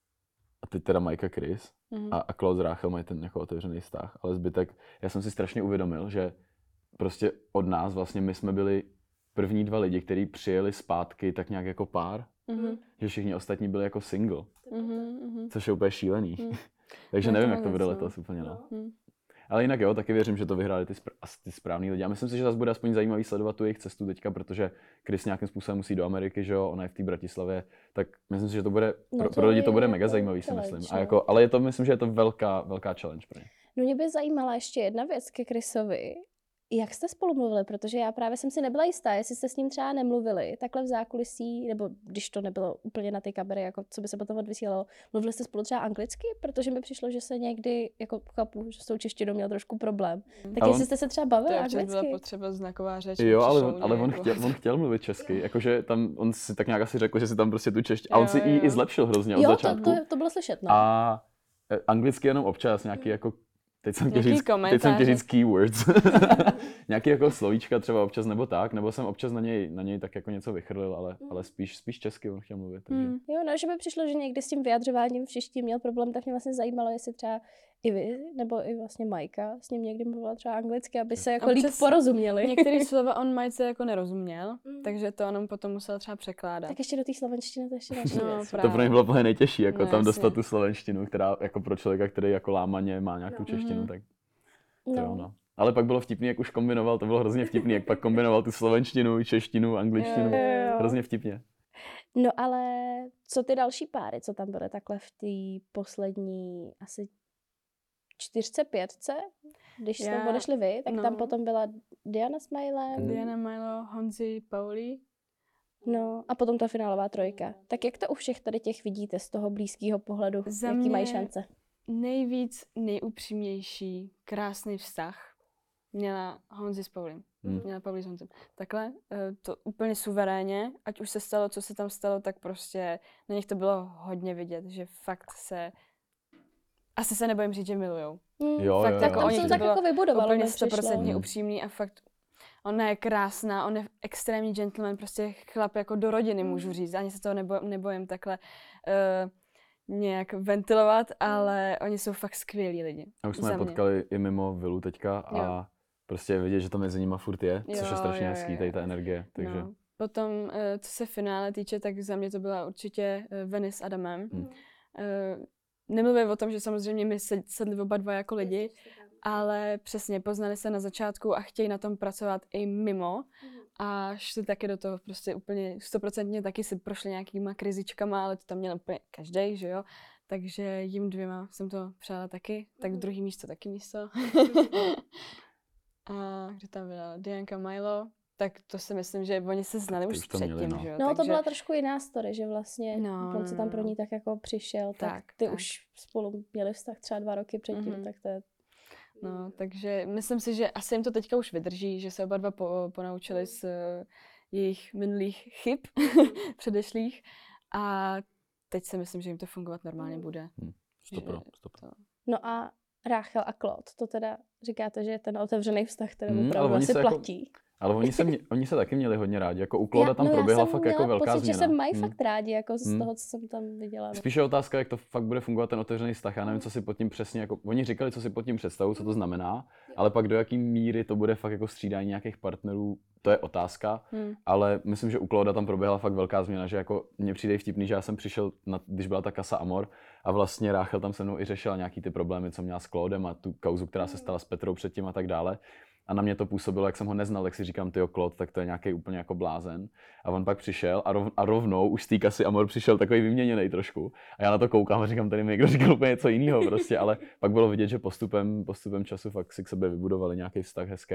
a teď teda Mike a Chris, mm-hmm. a, a Klaus Ráchel mají ten jako otevřený vztah, ale zbytek, já jsem si strašně uvědomil, že prostě od nás vlastně my jsme byli první dva lidi, kteří přijeli zpátky tak nějak jako pár, mm-hmm. že všichni ostatní byli jako single, mm-hmm. což je úplně šílený. Mm. Takže no, nevím, to jak to bude letos úplně, no. Mm. Ale jinak jo, taky věřím, že to vyhráli ty, spr- ty správný lidi. A myslím si, že zase bude aspoň zajímavý sledovat tu jejich cestu teďka, protože Chris nějakým způsobem musí do Ameriky, že jo, ona je v té Bratislavě, tak myslím si, že to bude, no to pro, pro lidi to bude mega zajímavý, si myslím. A jako, ale je to, myslím, že je to velká, velká challenge pro ně. No mě by zajímala ještě jedna věc ke Chrisovi. Jak jste spolu mluvili? Protože já právě jsem si nebyla jistá, jestli jste s ním třeba nemluvili takhle v zákulisí, nebo když to nebylo úplně na ty kamery, jako co by se potom odvysílalo, mluvili jste spolu třeba anglicky? Protože mi přišlo, že se někdy, jako chápu, že s tou češtinou měl trošku problém. Tak a jestli on, jste se třeba bavili anglicky? To byla potřeba znaková řeč. Jo, ale, on, ale on, jako... chtěl, on chtěl mluvit česky, jakože tam, on si tak nějak asi řekl, že si tam prostě tu češtinu, a on si ji i zlepšil hrozně od jo, začátku. Jo, to, to, to bylo slyšet, no. A anglicky jenom občas, nějaký jako Teď jsem, říct, teď jsem chtěl říct keywords. Nějaký jako slovíčka třeba občas nebo tak, nebo jsem občas na něj, na něj tak jako něco vychrlil, ale, mm. ale spíš, spíš česky on chtěl mluvit. Takže. Mm. Jo, no, že by přišlo, že někdy s tím vyjadřováním v češtině měl problém, tak mě vlastně zajímalo, jestli třeba i vy, nebo i vlastně Majka s ním někdy mluvila třeba anglicky, aby se jako líp porozuměli. Některé slova on Majce jako nerozuměl, mm. takže to on potom musel třeba překládat. Tak ještě do té slovenštiny to ještě další no, věc. To pro ně bylo plně nejtěžší, jako no, tam jasně. dostat tu slovenštinu, která jako pro člověka, který jako lámaně má nějakou no. češtinu, mm. tak to no. no. Ale pak bylo vtipný, jak už kombinoval, to bylo hrozně vtipný, jak pak kombinoval tu slovenštinu, češtinu, angličtinu, jo, jo, jo. hrozně vtipně. No ale co ty další páry, co tam byly takhle v té poslední asi čtyřce, pětce, když jste Já, odešli vy, tak no. tam potom byla Diana s Milem. Diana, Milo, Honzi, Pauli. No a potom ta finálová trojka. Tak jak to u všech tady těch vidíte z toho blízkého pohledu? Za jaký mají šance? Nejvíc, nejupřímnější, krásný vztah měla Honzi s Paulim. Hmm. Měla Pauli s Honzem. Takhle, to úplně suverénně, ať už se stalo, co se tam stalo, tak prostě na nich to bylo hodně vidět, že fakt se, asi se nebojím říct, že milujou. Hmm. Jo, fakt, jo, tak tam se tak jako vybudovalo. Úplně stoprocentně upřímný a fakt, ona je krásná, on je extrémní gentleman, prostě chlap jako do rodiny, můžu říct, ani se toho nebo, nebojím takhle. Uh, nějak ventilovat, ale oni jsou fakt skvělí lidi. A už jsme je potkali i mimo vilu teďka a jo. prostě vidět, že to mezi nimi furt je, jo, což je strašně hezký, tady ta energie. Takže... No. Potom, co se finále týče, tak za mě to byla určitě Venice s Adamem. Hmm. Nemluvím o tom, že samozřejmě my sedli oba dva jako lidi, ale přesně poznali se na začátku a chtějí na tom pracovat i mimo. A šli taky do toho prostě úplně stoprocentně, taky si prošli nějakýma krizičkama, ale to tam měl úplně každej, že jo. Takže jim dvěma jsem to přála taky, tak druhý místo taky místo. A kdo tam byla? Dianka, Milo, tak to si myslím, že oni se znali už předtím, no. že jo. No takže... to byla trošku jiná story, že vlastně no, on se tam pro ní tak jako přišel, tak, tak ty tak. už spolu měli vztah třeba dva roky předtím, mm-hmm. tak to je... No, takže myslím si, že asi jim to teďka už vydrží, že se oba dva po, ponaučili z uh, jejich minulých chyb předešlých a teď si myslím, že jim to fungovat normálně bude. Hmm, stopro, stopro. No a Ráchel a Claude, to teda říkáte, že je ten otevřený vztah, který hmm, opravdu asi platí. Jako, ale oni se, mě, oni se taky měli hodně rádi, jako u Clauda tam no proběhla fakt jako velká pocit, změna. Já jsem mají hmm. fakt rádi, jako z hmm. toho, co jsem tam viděla. Spíš je otázka, jak to fakt bude fungovat ten otevřený vztah. Já nevím, co si pod tím přesně, jako oni říkali, co si pod tím představují, co to znamená, ale pak do jaký míry to bude fakt jako střídání nějakých partnerů, to je otázka, hmm. ale myslím, že u Clauda tam proběhla fakt velká změna, že jako mně přijde vtipný, že já jsem přišel, na, když byla ta Casa Amor a vlastně Ráchel tam se mnou i řešila nějaký ty problémy, co měla s Claudem a tu kauzu, která se stala s Petrou předtím a tak dále. A na mě to působilo, jak jsem ho neznal, tak si říkám, tyjo, Claude, tak to je nějaký úplně jako blázen. A on pak přišel a, rov, a rovnou už z té Casy Amor přišel takový vyměněný trošku. A já na to koukám a říkám, tady mi někdo říkal úplně něco jiného prostě, ale pak bylo vidět, že postupem, postupem času fakt si k sobě vybudovali nějaký vztah hezký.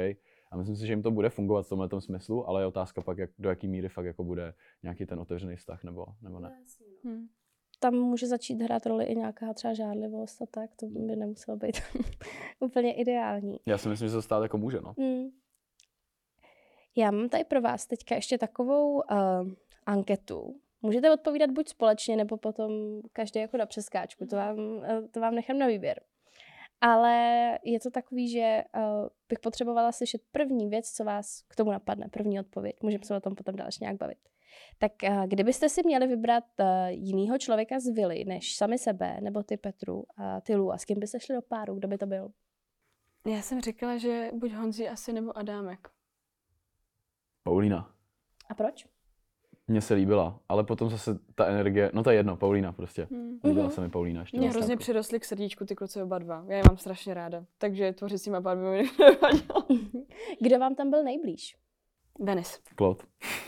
A myslím si, že jim to bude fungovat v tomhletom smyslu, ale je otázka pak, jak, do jaký míry fakt jako bude nějaký ten otevřený vztah nebo, nebo ne. Hmm. Tam může začít hrát roli i nějaká třeba žádlivost a tak, to by nemuselo být úplně ideální. Já si myslím, že se to stát jako může, no. Hmm. Já mám tady pro vás teďka ještě takovou uh, anketu. Můžete odpovídat buď společně, nebo potom každý jako na přeskáčku, to vám, uh, to vám nechám na výběr. Ale je to takový, že uh, bych potřebovala slyšet první věc, co vás k tomu napadne, první odpověď. Můžeme se o tom potom další nějak bavit. Tak uh, kdybyste si měli vybrat uh, jinýho člověka z vily, než sami sebe, nebo ty Petru a ty Lu, a s kým byste šli do páru, kdo by to byl? Já jsem říkala, že buď Honzi asi, nebo Adámek. Paulína. A proč? Mně se líbila, ale potom zase ta energie, no to je jedno, Paulína prostě. Hmm. Líbila se mi Paulína ještě. Mě hrozně přirostly k srdíčku ty kluci oba dva. Já je mám strašně ráda. Takže tvořicíma barvy mi nevadilo. Kdo vám tam byl nejblíž? Denis. Claude.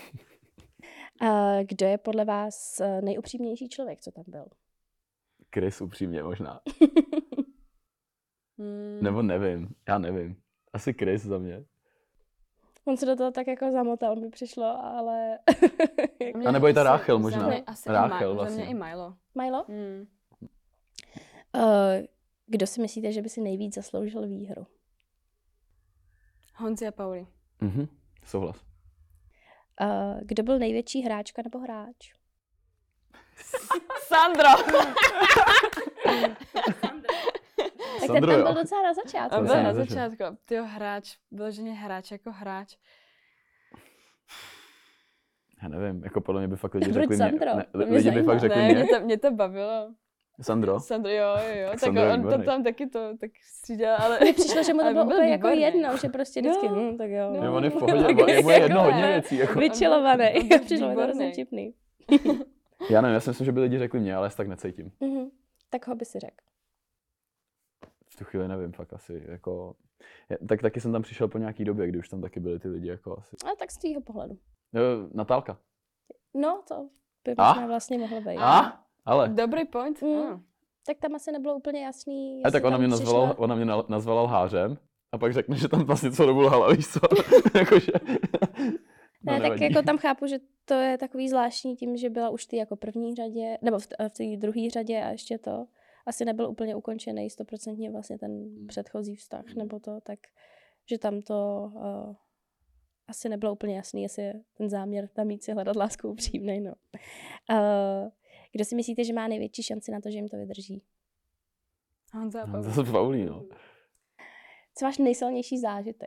A kdo je podle vás nejupřímnější člověk, co tam byl? Chris upřímně možná. Hmm. Nebo nevím, já nevím. Asi Chris za mě. On se do toho tak jako zamotal, mi přišlo, ale... A nebo i ta Asi- Ráchel za možná. mě asi i Ráchel Ma- vlastně. Za mě i Milo. Milo? Hmm. Uh, kdo si myslíte, že by si nejvíc zasloužil výhru? Honzi a Pauli. Mhm, souhlas. Uh, kdo byl největší hráčka nebo hráč? Sandro! Tak ten Sandro, tam jo. byl docela na začátku. A To byl jsem na nezažil. začátku. Tyjo, hráč, vyloženě hráč jako hráč. Já nevím, jako podle mě by fakt lidi Proč řekli mě, Sandro? ne, To mě lidi by zajímá. fakt řekli Ne, mě. mě to, mě to bavilo. Sandro? Sandro, jo, jo, jo. Tak Tak, Sandro je on to výborný. tam taky to tak střídal, ale... Mně přišlo, že mu to Ale bylo byl úplně jako výborný. jedno, že prostě vždycky, No. hm, tak jo. No. Jo, on je v pohodě, Tak je mu je jedno jako hodně ne. věcí. Jako. Vyčilovaný. On byl Přišlo mi to hrozně výborný. vtipný. Já nevím, já si myslím, že by lidi řekli mě, ale já se tak necítím. Mhm. Tak ho by si řekl. V tu chvíli nevím, fakt asi, jako... Je, tak taky jsem tam přišel po nějaký době, kdy už tam taky byli ty lidi, jako asi. A tak z tvýho pohledu. Jo, Natálka. No, to by A? možná vlastně mohlo být. A? Ale. Dobrý point. Mm. Ano. Tak tam asi nebylo úplně jasný, A tak jestli ona tam mě, přišla- nazvala, ona mě na- nazvala lhářem a pak řekne, že tam vlastně co dobu lhala, víš co? Jakože... Ne, tak nevadí. jako tam chápu, že to je takový zvláštní tím, že byla už ty jako první řadě, nebo v, t- v té druhé řadě a ještě to. Asi nebyl úplně ukončený stoprocentně vlastně ten předchozí vztah, nebo to, tak že tam to uh, asi nebylo úplně jasný, jestli je ten záměr tam mít si hledat lásku upřímnej, no. Uh, kdo si myslíte, že má největší šanci na to, že jim to vydrží? Honza a Pauli. Zase Paulí, no. Co váš nejsilnější zážitek?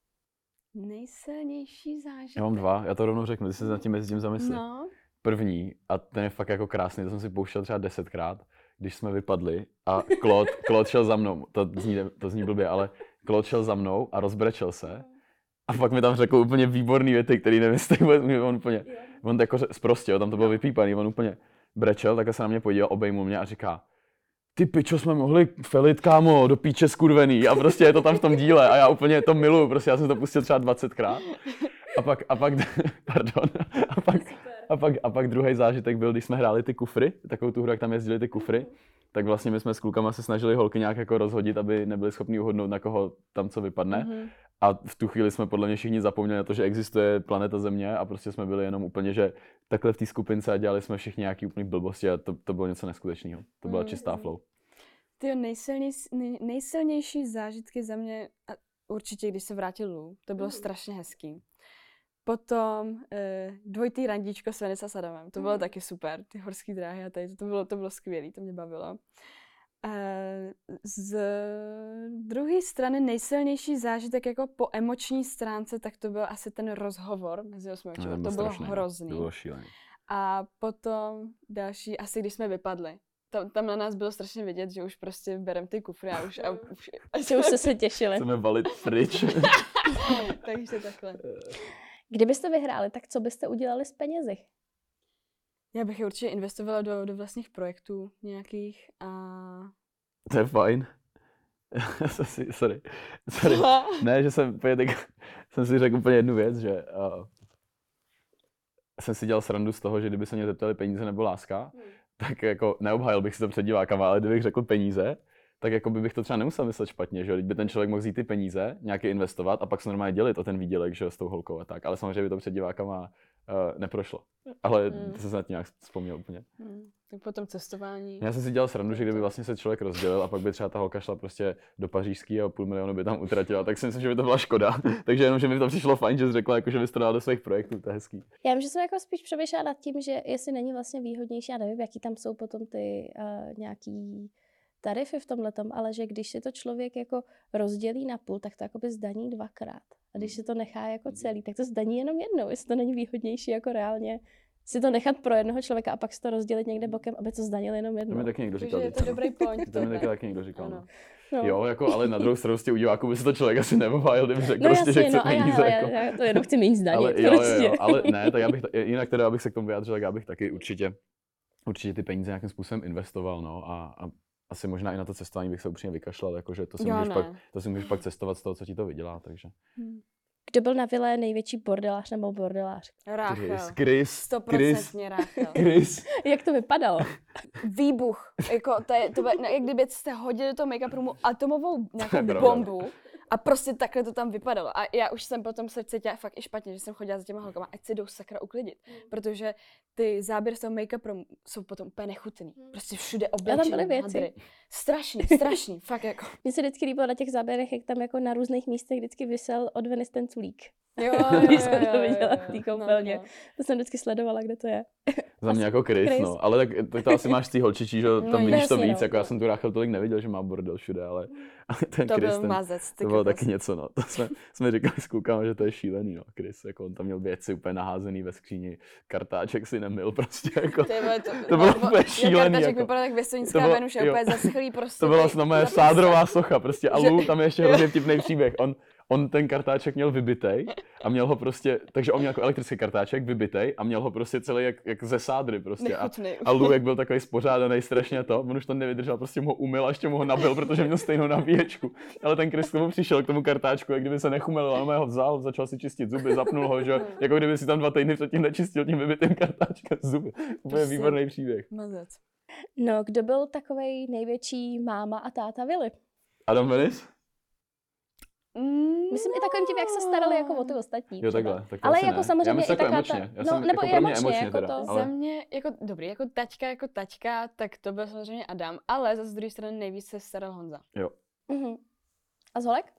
Nejsilnější zážitek. Já mám dva, já to rovnou řeknu, ty se nad tím mezi tím zamysli. No. První, a ten je fakt jako krásný, to jsem si pouštěl třeba desetkrát, když jsme vypadli a Claude, Claude šel za mnou, to zní, to zní blbě, ale Claude šel za mnou a rozbrečel se a pak mi tam řekl úplně výborný věty, který nevím, jestli vůbec- on úplně, on jako prostě, jo, tam to bylo vypípaný, on úplně brečel, takhle se na mě podíval, obejmul mě a říká, ty pičo, jsme mohli felit, kámo, do píče skurvený a prostě je to tam v tom díle a já úplně to miluju, prostě já jsem to pustil třeba dvacetkrát a pak, a pak, pardon, a pak, a pak, a pak druhý zážitek byl, když jsme hráli ty kufry, takovou tu hru, jak tam jezdili ty kufry, tak vlastně my jsme s klukama se snažili holky nějak jako rozhodit, aby nebyli schopni uhodnout, na koho tam co vypadne. Mhm. A v tu chvíli jsme podle mě všichni zapomněli na to, že existuje planeta Země a prostě jsme byli jenom úplně, že takhle v té skupince a dělali jsme všichni nějaký úplný blbosti a to, to bylo něco neskutečného. To byla Mhm. čistá flow. Ty nejsilnější, nej, nejsilnější zážitky za mě, a určitě když se vrátil Lu, to bylo strašně hezký. Potom eh, dvojitý randíčko s Venis a Sadamem, to bylo Mm. taky super, ty horský dráhy a tady, to bylo, to bylo skvělé, to mě bavilo. Eh, z druhé strany nejsilnější zážitek jako po emoční stránce, tak to byl asi ten rozhovor mezi osmi očima, ten to byl bylo strašný, hrozný. To bylo šílený. A potom další, asi když jsme vypadli. Tam, tam na nás bylo strašně vidět, že už prostě berem ty kufry a už... A už Že už jste se těšili. Chceme valit pryč. Takže takhle. Kdybyste vyhráli, tak co byste udělali s penězi? Já bych je určitě investovala do, do vlastních projektů nějakých a... To je fajn. Já jsem si, sorry, sorry. Ne, že jsem, tak, jsem si řekl úplně jednu věc, že uh, jsem si dělal srandu z toho, že kdyby se mě zeptali peníze nebo láska, hmm. tak jako neobhájil bych si to před divákama, ale kdybych řekl peníze, tak jako by bych to třeba nemusel myslet špatně, že jo, by ten člověk mohl vzít ty peníze, nějaké investovat a pak se normálně dělit o ten výdělek, že jo, s tou holkou a tak, ale samozřejmě by to před divákama uh, neprošlo, ale Hmm. to jsem se na to nějak vzpomněl úplně. Hmm. Tak potom cestování. Já jsem si dělal srandu, že kdyby vlastně se člověk rozdělil a pak by třeba ta holka šla prostě do pařížský a půl milionu by tam utratila, tak si myslím, že by to byla škoda. Takže jenom, že mi to přišlo fajn, že jsi řekla, jako, že bys to dala do svých projektů, to je hezký. Já vím, že jsem jako spíš přemýšlela nad tím, že jestli není vlastně výhodnější, já nevím, jaký tam jsou potom ty uh, nějaký tarify v tomhletom, ale že když si to člověk jako rozdělí na půl, tak to jakoby zdaní dvakrát. A když si to nechá jako celý, tak to zdaní jenom jednou, jestli to není výhodnější jako reálně si to nechat pro jednoho člověka a pak si to rozdělit někde bokem, aby to zdanil jenom To jednou. mi taky někdo říkal. Takže je to dobrý point. To mi tohle. taky, taky někdo říkal. Ano. No. No. Jo, jako, ale na druhou stranu z těch u diváků by se to člověk asi neobhájil, kdyby řekl No prostě, že jasně, chce no a já, peníze. já, jako. já, já to jenom chci méně zdanit. Ale, jo, prostě. jo, jo, ale ne, tak já bych, jinak teda, abych se k tomu vyjádřil, tak já bych taky určitě, určitě ty peníze nějakým způsobem investoval, no, a, a asi možná i na to cestování bych se upřímně vykašlal, jakože to si, Já můžeš ne. pak, to si můžeš pak cestovat z toho, co ti to vydělá, takže. Kdo byl na vile největší bordelář nebo bordelář? Ráchel. Chris, Chris, Chris, Stoprocentně Ráchel. Chris. Jak to vypadalo? Výbuch. Jako, to je, to je, no, jak kdyby jste hodili do toho make-up roomu atomovou nějakou Pravda. bombu a prostě takhle to tam vypadalo. A já už jsem potom se cítila fakt i špatně, že jsem chodila za těma holkama, ať si jdou sakra uklidit. Protože ty záběry z toho make-up roomu jsou potom úplně nechutný. Prostě všude oblečení, byly věci. hadry. Strašný, strašný, fakt jako. Mně se vždycky líbilo na těch záběrech, jak tam jako na různých místech vždycky visel od Venice ten culík. Jo, Když jsem to viděla v té koupelně. No, no. To jsem vždycky sledovala, kde to je. Za mě jako Chris, Chris. no, ale tak, tak to asi máš z té holčičí, že tam No, vidíš to jasně, víc, no. jako já jsem tu Ráchel tolik neviděl, že má bordel všude, ale, ale ten To Chris, byl ten, mazec. ty to bylo kokos. taky něco, no, to jsme, jsme říkali s klukama, že to je šílený, no, Chris, jako on tam měl věci úplně naházený ve skříni, kartáček si nemyl prostě, jako, Ty vole, to, to bylo nebo- úplně jak šílený, kartaček jako. vypadá tak To věstonická bylo- Venuše, jo. úplně zaschlý prostě. To byla ty- snad moje na sádrová socha prostě a Že- Lou, tam je ještě hrozně vtipný příběh, on, on ten kartáček měl vybitej a měl ho prostě, takže on měl jako elektrický kartáček vybitej a měl ho prostě celý jak, jak ze sádry prostě a, Nechutný. a Lou, jak byl takový spořádaný strašně to, on už to nevydržel, prostě mu ho umyl a ještě mu ho nabil, protože měl stejnou nabíječku. Ale ten Chris k tomu přišel k tomu kartáčku, jak kdyby se nechumelil, ale ho vzal, začal si čistit zuby, zapnul ho, že jo, jako kdyby si tam dva týdny předtím nečistil tím vybitým kartáčkem zuby. To je Prostě- výborný příběh. Mazec. No, kdo byl takovej největší máma a táta vily? Adam Venice? Mm, Myslím i takovým tím, jak se starali jako o ty ostatní. Jo, třeba. takhle. Tak to Ale asi jako ne. samozřejmě Já myslím i jako taková emočně. ta... Já No, jsem, nebo jako i pro mě emočně, emočně jako teda, to. ale- Za mě, jako dobrý, jako taťka, jako taťka, tak to byl samozřejmě Adam, ale zase z druhé strany nejvíc se staral Honza. Jo. Mhm. A z holek?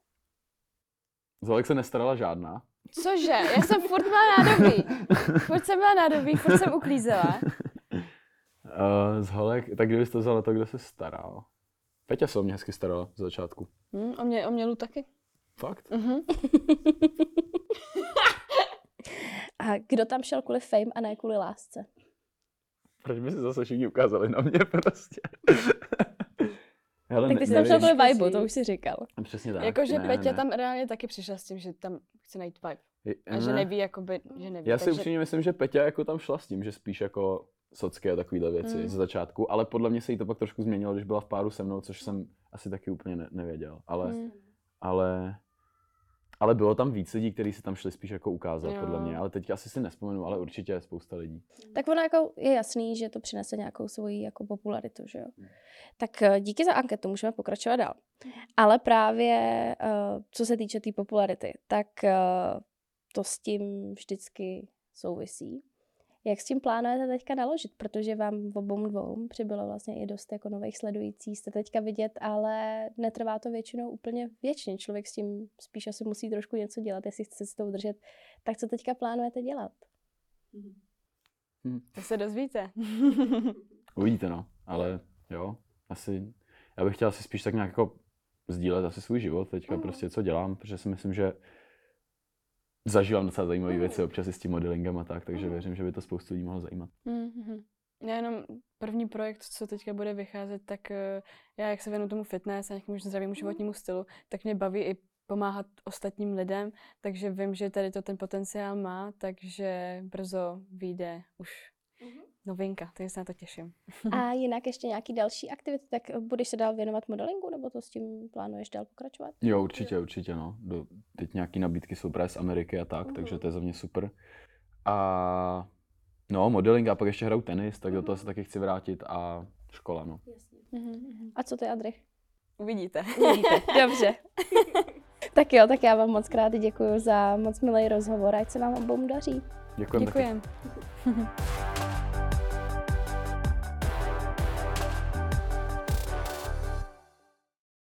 Z holek se nestarala žádná. Cože? Já jsem furt byla nádobí. Furt jsem byla nádobí, furt jsem uklízela. Uh, z holek, tak kdybyste vzala to, kdo se staral. Peťa se o mě hezky starala z začátku. Hm, o mě, o mě Lu taky. Fakt? Mhm. A kdo tam šel kvůli fame a ne kvůli lásce? Proč by si zase všichni ukázali na mě prostě? Hele, Tak ty jsi ne- tam šel nevím. kvůli vibe, to už si říkal. Přesně tak. Jakože ne, Peťa ne. tam reálně taky přišla s tím, že tam chce najít vibe. A že Ne. neví, jakoby, že neví. Já si takže... upřímně myslím, že Peťa jako tam šla s tím, že spíš jako socky a takovýhle věci Hmm. ze začátku, ale podle mě se jí to pak trošku změnilo, když byla v páru se mnou, což jsem asi taky úplně ne- nevěděl. Ale, Hmm. ale, ale bylo tam víc lidí, kteří se tam šli spíš jako ukázat, Jo. podle mě, ale teďka asi si nespomenu, ale určitě je spousta lidí. Tak ono jako je jasný, že to přinese nějakou svoji jako popularitu, že jo. Tak eh, díky za anketu, můžeme pokračovat dál. Ale právě eh, co se týče té tý popularity, tak eh, to s tím vždycky souvisí. Jak s tím plánujete teďka naložit? Protože vám v obou dvou přibylo vlastně i dost jako nových sledujících, jste teďka vidět, ale netrvá to většinou úplně věčně. Člověk s tím spíš asi musí trošku něco dělat, jestli chce se to udržet. Tak co teďka plánujete dělat? To se dozvíte. Uvidíte, no, ale jo, asi, já bych chtěl asi spíš tak nějak jako sdílet asi svůj život teďka, Mhm. prostě co dělám, protože si myslím, že zažívám docela zajímavé věci občas i s tím modelingem a tak, takže věřím, že by to spoustu lidí mohlo zajímat. Mhm. Já jenom první projekt, co teďka bude vycházet, tak eh, já, jak se věnu tomu fitness a nějakému zdravému životnímu stylu, tak mě baví i pomáhat ostatním lidem, takže vím, že tady to ten potenciál má, takže brzo vyjde už novinka, takže se na to těším. A jinak ještě nějaký další aktivity, tak budeš se dál věnovat modelingu, nebo to s tím plánuješ dál pokračovat? Jo, určitě, určitě, no. Do, teď nějaký nabídky jsou právě z Ameriky a tak, Mhm. takže to je za mě super. A no, modeling a pak ještě hraju tenis, tak do toho se taky chci vrátit a škola, no. A co ty, Adry? Uvidíte. Uvidíte, dobře. Tak jo, tak já vám moc krát děkuji za moc milý rozhovor, ať se vám obou daří. Děkujeme. Děkujem.